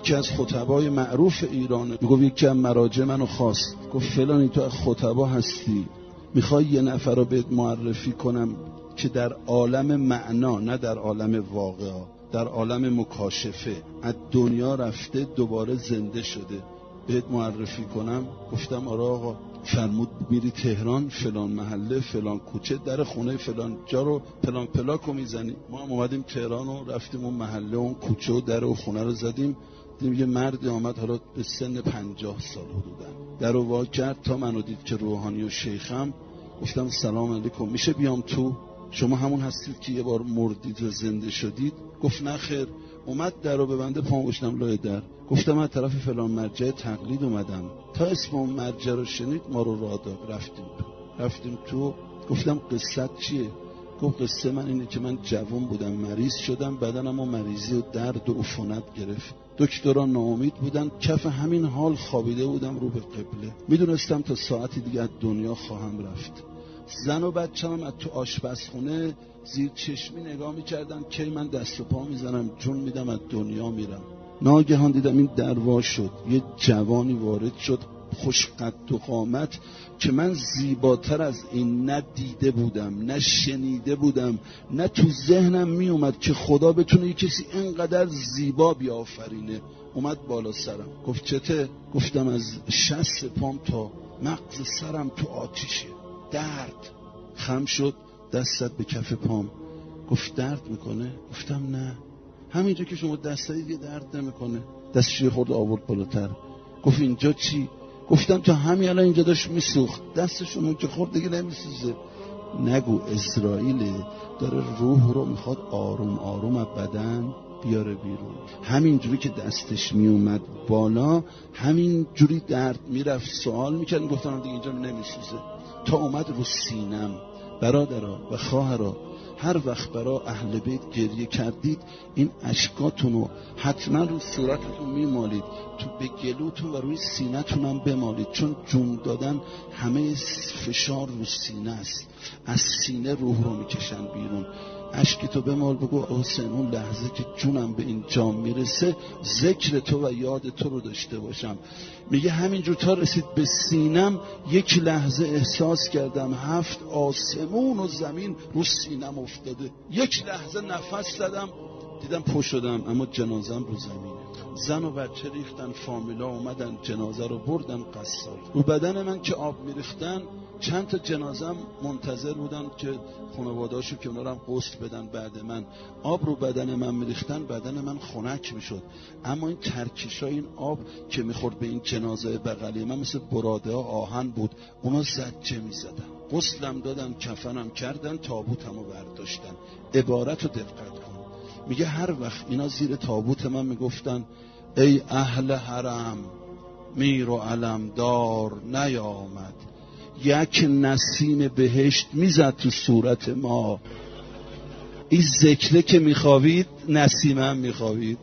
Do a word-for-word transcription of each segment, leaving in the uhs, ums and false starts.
یکی از خطبای معروف ایرانه، میگه یکی از مراجع منو خواست، گفت فلانی تو از خطبا هستی، میخوای یه نفر رو بهت معرفی کنم که در عالم معنا نه در عالم واقعا، در عالم مکاشفه از دنیا رفته دوباره زنده شده، بهت معرفی کنم؟ گفتم آره آقا. فرمود میری تهران فلان محله فلان کوچه در خونه فلان جا رو پلان پلاکو میزنی. ما هم اومدیم تهران و رفتیم اون محله اون کوچه و در و خونه رو زدیم، دیدیم یه مردی آمد حالا به سن پنجاه سال حدودن، در رو وا کرد تا منو دید که روحانی و شیخم. گفتم سلام علیکم، میشه بیام تو؟ شما همون هستید که یه بار مردید و زنده شدید؟ گفت نه خیر. اومد در رو ببنده، پام گشتم لای در، گفتم از طرف فلان مرجع تقلید اومدم. تا اسم اون مرجع رو شنید ما رو راه داد، رفتیم تو رفتیم تو گفتم قصت چیه؟ گفت قصه من اینه که من جوان بودم، مریض شدم، بدنم و مریضی و درد و عفونت گرفت، دکتران ناامید بودن، کف همین حال خوابیده بودم رو به قبله، میدونستم تا ساعتی دیگه از دنیا خواهم رفت. زن و بچه‌م از تو آشپزخونه زیر چشمی نگاه می‌کردن که من دست و پا میزنم جون میدم از دنیا میرم. ناگهان دیدم این در وا شد، یه جوانی وارد شد خوش قد و قامت که من زیباتر از این نه دیده بودم نه شنیده بودم، نه تو ذهنم می اومد که خدا بتونه یه کسی اینقدر زیبا بیافرینه. اومد بالا سرم، گفت چته؟ گفتم از شست پام تا مغز سرم تو آتیشه، درد. خم شد، دستت به کف پام، گفت درد میکنه؟ گفتم نه، همینجا که شما دست دادید یه درد نمیکنه. دستش یه خورده آورد بالاتر، گفت اینجا چی؟ گفتم تا همین الان اینجا داشت میسوخت، دستشون که خورد دیگه نمیسوزه. نگو اسرائیل داره روح رو میخواد آروم آروم از بدن بیاره بیرون. همین جوری که دستش میومد بالا همین جوری درد میرفت، سوال میکرد، گفتم دیگه اینجا نمیسوزه. تا اومد رو سینم. برادرها و خواهرها، هر وقت برای اهل بیت گریه کردید این اشکاتونو حتما رو صورتتون میمالید، تو به گلوتون و روی سینه‌تون هم بمالید، چون جون دادن همه فشار رو سینه است، از سینه روح رو میکشن بیرون. اشکتو بمال، بگو حسین اون لحظه که جونم به این جام میرسه ذکر تو و یاد تو رو داشته باشم. میگه همینجور تا رسید به سینم یک لحظه احساس کردم هفت آسمون و زمین رو سینم افتاده. یک لحظه نفس زدم دیدم پشت شدم، اما جنازم رو زمینه. زن و بچه ریختن، فامیلا اومدن جنازه رو بردن قصال. رو بدن من که آب میریختن چند تا جنازم منتظر بودن که خانواده‌اشو که اونا رو هم غسل بدن. بعد من آب رو بدن من میریختن، بدن من خنک میشد، اما این ترکیشای این آب که میخورد به این جنازه بغلی من مثل براده ها آهن بود، اونا زجه میزدن. غسلم دادن، کفنم کردن، تابوتمو برداشتن. عبارت رو دقت کن، میگه هر وقت اینا زیر تابوت من میگفتن ای اهل حرم میر و علم دار نیامد، یک نسیم بهشت میزد تو صورت ما. این ذکره که میخوابید نسیم هم میخوابید.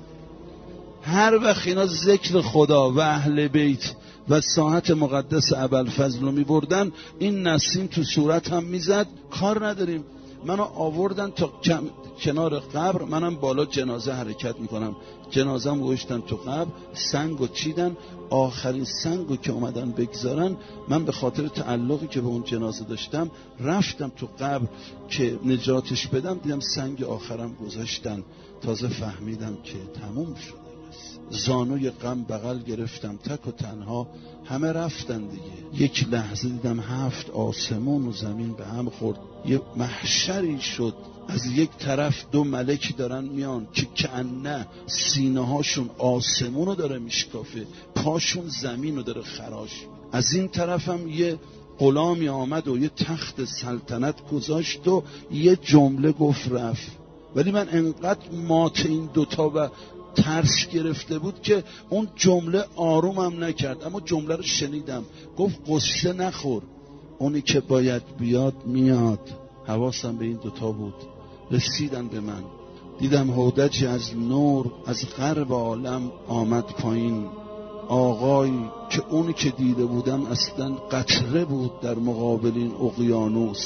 هر وقت اینا ذکر خدا و اهل بیت و ساحت مقدس ابوالفضل رو میبردن این نسیم تو صورت هم میزد. کار نداریم، منو آوردن تا کنار قبر، منم بالا جنازه حرکت میکنم، جنازم گوشتن تو قبر، سنگو چیدن، آخرین سنگو که اومدن بگذارن من به خاطر تعلقی که به اون جنازه داشتم رفتم تو قبر که نجاتش بدم، دیدم سنگ آخرم گذاشتن. تازه فهمیدم که تموم شده. زانوی غم بغل گرفتم، تک و تنها همه رفتن دیگه. یک لحظه دیدم هفت آسمون و زمین به هم خورد، یه محشری شد. از یک طرف دو ملک دارن میان که کأنه سینه هاشون آسمون رو داره میشکافه، پاشون زمین رو داره خراش. از این طرف هم یه غلامی آمد و یه تخت سلطنت گذاشت و یه جمله گفت رفت. ولی من انقدر مات این دوتا و ترس گرفته بود که اون جمله آرومم نکرد، اما جمله رو شنیدم. گفت قصه نخور، اونی که باید بیاد میاد. حواسم به این دوتا بود. رسیدن به من، دیدم هودجی از نور از غرب عالم آمد پایین. آقایی که اونی که دیده بودم اصلا قطره بود در مقابل این اقیانوس.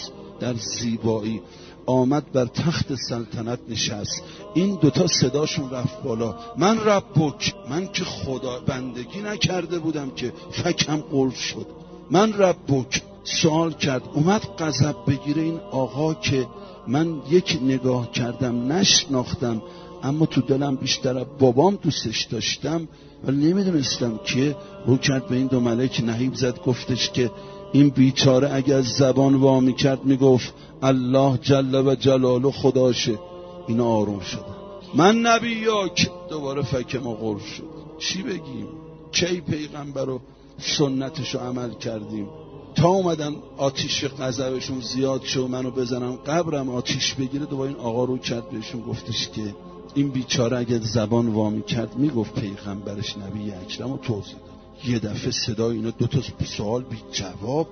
در زیبایی آمد بر تخت سلطنت نشست. این دوتا صداشون رفت بالا. من ربک، من که خدا بندگی نکرده بودم که فکم قلف شد. من ربک. سوال کرد، اومد غضب بگیره این آقا که من یک نگاه کردم نشناختم، اما تو دلم بیشتر بابام دوستش داشتم ولی نمیدونستم که. رو کرد به این دو ملک نهیب زد، گفتش که این بیچاره اگر زبان وا میکرد میگفت الله جل و جلاله خداشه. اینا آروم شد. من نبیاک. دوباره فکم و قرف شد. چی بگیم؟ کی پیغمبر و سنتشو عمل کردیم؟ تا اومدن آتیش غضبشون زیاد شد منو بزنن قبرم آتیش بگیره. دوباره این آقا رو کرد بهشون گفتش که این بیچاره اگر زبان وا میکرد میگفت پیغمبرش نبی اکرم و توضیح داد. یه دفعه صدای اینا دو تا سوال بی جواب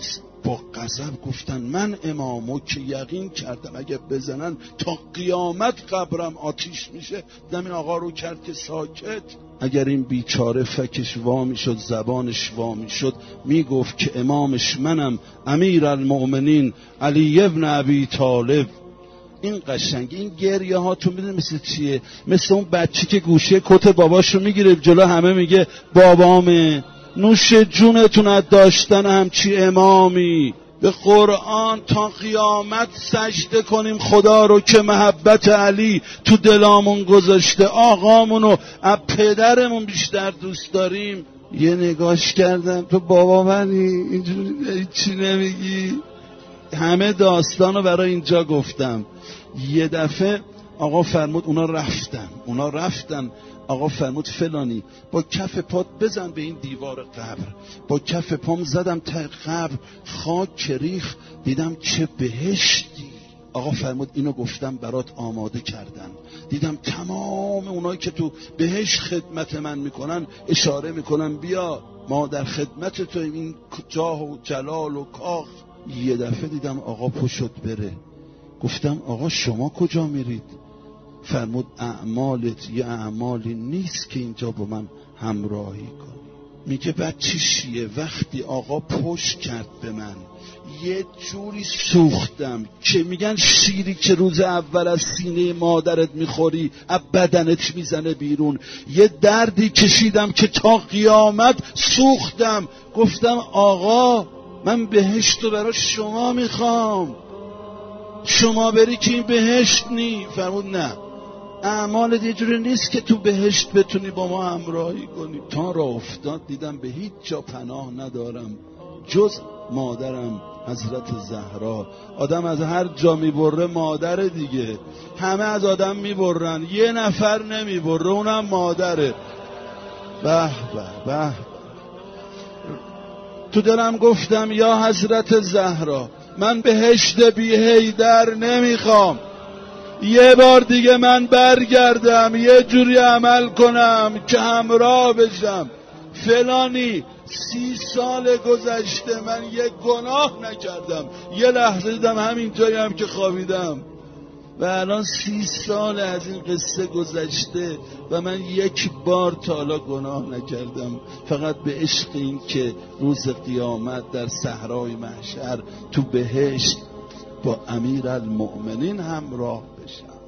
با غضب گفتن من امامو که یقین کردم اگه بزنن تا قیامت قبرم آتیش میشه. دم این آقا رو کرد که ساکت. اگر این بیچاره فکش وا میشد زبانش وا میشد میگفت که امامش منم، امیر المؤمنین علی ابن ابی طالب. این قشنگ این گریه ها تو میدونی مثل چیه؟ مثل اون بچه که گوشه کت باباشو میگیره جلو همه میگه بابامه. نوش جونتون از داشتن همچی امامی. به قرآن تا قیامت سجده کنیم خدا رو که محبت علی تو دلامون گذاشته، آقامونو از پدرمون بیشتر دوست داریم. یه نگاش کردم تو بابا منی اینجوری چی نمیگی؟ همه داستانو برای اینجا گفتم. یه دفعه آقا فرمود اونا رفتن اونا رفتن آقا فرمود فلانی با کف پات بزن به این دیوار قبر. با کف پام زدم تا قبر، خاک ریخ، دیدم چه بهشتی. آقا فرمود اینو گفتم برات آماده کردن. دیدم تمام اونایی که تو بهشت خدمت من میکنن اشاره میکنن بیا ما در خدمت تو، این جاه و جلال و کاخ. یه دفعه دیدم آقا پشت بره. گفتم آقا شما کجا میرید؟ فرمود اعمالت یه اعمالی نیست که اینجا با من همراهی کنی. میگه بعد چی شیه؟ وقتی آقا پشت کرد به من یه جوری سوختم که میگن شیری که روز اول از سینه مادرت میخوری از بدنت میزنه بیرون. یه دردی کشیدم که تا قیامت سوختم. گفتم آقا من بهشت رو برای شما میخوام، شما بری که این بهشت نی. فرمود نه، اعمال یه جوری نیست که تو بهشت بتونی با ما همراهی کنی. تا را افتاد دیدم به هیچ جا پناه ندارم جز مادرم حضرت زهرا. آدم از هر جا میبره مادر دیگه. همه از آدم میبرن یه نفر نمیبره، اونم مادره. به به به. تو دلم گفتم یا حضرت زهرا من بهشت بی حیدر نمیخوام، یه بار دیگه من برگردم یه جوری عمل کنم که همراه بشم. فلانی سی سال گذشته من یه گناه نکردم، یه لحظه دیدم همین جایی هم که خوابیدم و الان سی سال از این قصه گذشته و من یک بار تا حالا گناه نکردم، فقط به عشق این که روز قیامت در صحرای محشر تو بهشت با امیر المؤمنین همراه بشم.